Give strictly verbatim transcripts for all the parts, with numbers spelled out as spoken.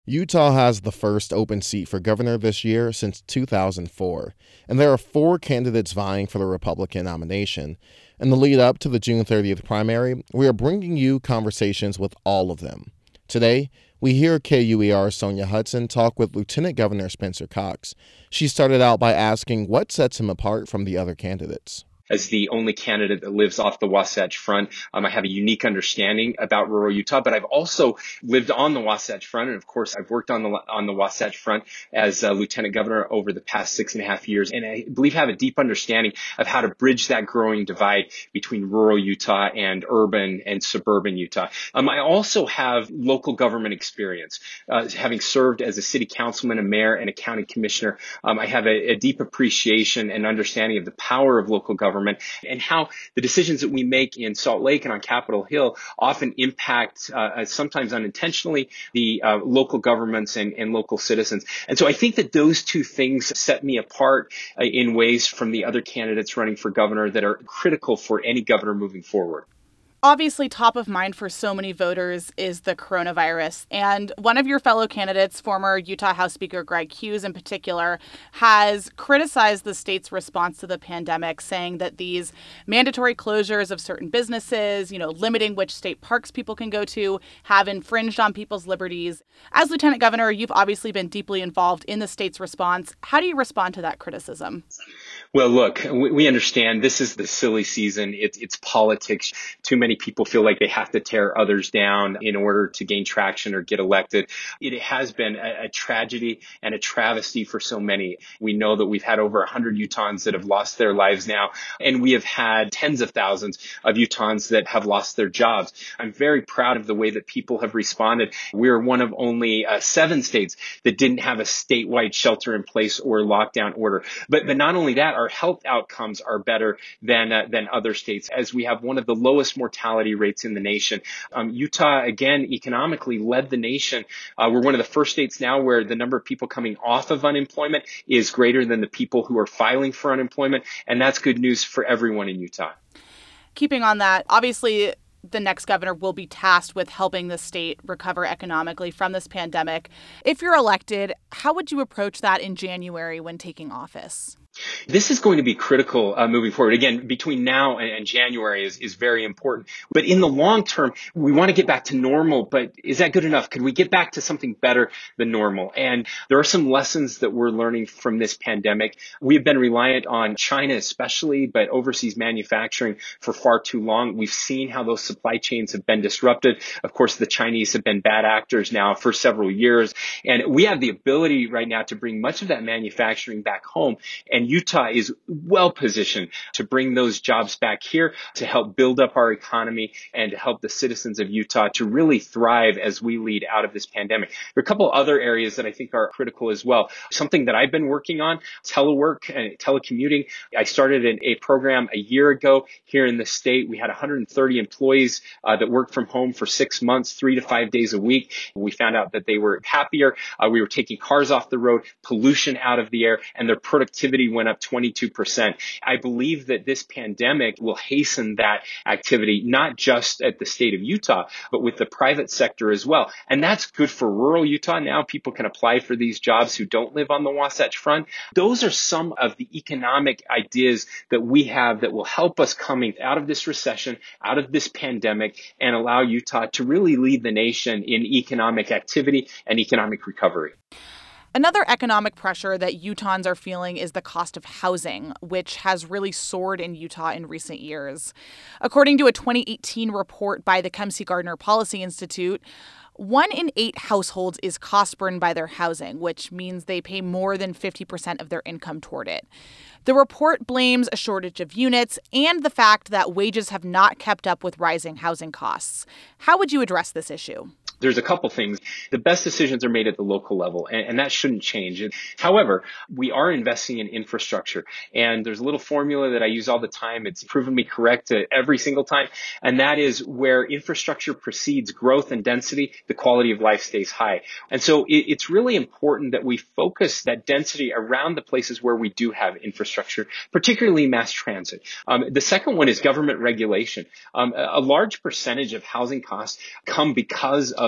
Utah has the first open seat for governor this year since two thousand four, and there are four candidates vying for the Republican nomination. In the lead up to the June thirtieth primary, we are bringing you conversations with all of them. Today, we hear K U E R's Sonia Hudson talk with Lieutenant Governor Spencer Cox. She started out by asking what sets him apart from the other candidates. As the only candidate that lives off the Wasatch Front, um, I have a unique understanding about rural Utah, but I've also lived on the Wasatch Front. And of course, I've worked on the on the Wasatch Front as a lieutenant governor over the past six and a half years. And I believe I have a deep understanding of how to bridge that growing divide between rural Utah and urban and suburban Utah. Um, I also have local government experience, uh, having served as a city councilman, a mayor, and a county commissioner. Um, I have a, a deep appreciation and understanding of the power of local government and how the decisions that we make in Salt Lake and on Capitol Hill often impact, uh, sometimes unintentionally, the uh, local governments and, and local citizens. And so I think that those two things set me apart uh, in ways from the other candidates running for governor that are critical for any governor moving forward. Obviously, top of mind for so many voters is the coronavirus. And one of your fellow candidates, former Utah House Speaker Greg Hughes in particular, has criticized the state's response to the pandemic, saying that these mandatory closures of certain businesses, you know, limiting which state parks people can go to, have infringed on people's liberties. As Lieutenant Governor, you've obviously been deeply involved in the state's response. How do you respond to that criticism? Well, look, we understand this is the silly season. It's, it's politics. Too many people feel like they have to tear others down in order to gain traction or get elected. It has been a, a tragedy and a travesty for so many. We know that we've had over one hundred Utahns that have lost their lives now, and we have had tens of thousands of Utahns that have lost their jobs. I'm very proud of the way that people have responded. We're one of only uh, seven states that didn't have a statewide shelter in place or lockdown order. But, but not only that, our health outcomes are better than uh, than other states, as we have one of the lowest mortality rates in the nation. Um, Utah, again, economically led the nation. Uh, we're one of the first states now where the number of people coming off of unemployment is greater than the people who are filing for unemployment, and that's good news for everyone in Utah. Keeping on that, obviously, the next governor will be tasked with helping the state recover economically from this pandemic. If you're elected, how would you approach that in January when taking office? This is going to be critical uh, moving forward. Again, between now and, and January is, is very important. But in the long term, we want to get back to normal. But is that good enough? Could we get back to something better than normal? And there are some lessons that we're learning from this pandemic. We've been reliant on China especially, but overseas manufacturing for far too long. We've seen how those supply chains have been disrupted. Of course, the Chinese have been bad actors now for several years. And we have the ability right now to bring much of that manufacturing back home. And Utah is well positioned to bring those jobs back here, to help build up our economy and to help the citizens of Utah to really thrive as we lead out of this pandemic. There are a couple other areas that I think are critical as well. Something that I've been working on, telework and telecommuting. I started in a program a year ago here in the state. We had one hundred thirty employees uh, that worked from home for six months, three to five days a week. We found out that they were happier. Uh, we were taking cars off the road, pollution out of the air, and their productivity went up twenty-two percent. I believe that this pandemic will hasten that activity, not just at the state of Utah, but with the private sector as well. And that's good for rural Utah. Now people can apply for these jobs who don't live on the Wasatch Front. Those are some of the economic ideas that we have that will help us coming out of this recession, out of this pandemic, and allow Utah to really lead the nation in economic activity and economic recovery. Another economic pressure that Utahns are feeling is the cost of housing, which has really soared in Utah in recent years. According to a twenty eighteen report by the Kempsey Gardner Policy Institute, one in eight households is cost burdened by their housing, which means they pay more than fifty percent of their income toward it. The report blames a shortage of units and the fact that wages have not kept up with rising housing costs. How would you address this issue? There's a couple things. The best decisions are made at the local level, and, and that shouldn't change. However, we are investing in infrastructure, and there's a little formula that I use all the time. It's proven me correct every single time, and that is where infrastructure precedes growth and density, the quality of life stays high. And so it, it's really important that we focus that density around the places where we do have infrastructure, particularly mass transit. Um, the second one is government regulation. Um, a, a large percentage of housing costs come because of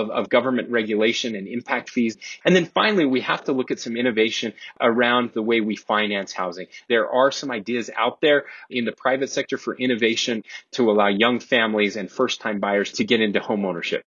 of, of government regulation and impact fees. And then finally, we have to look at some innovation around the way we finance housing. There are some ideas out there in the private sector for innovation to allow young families and first-time buyers to get into home ownership.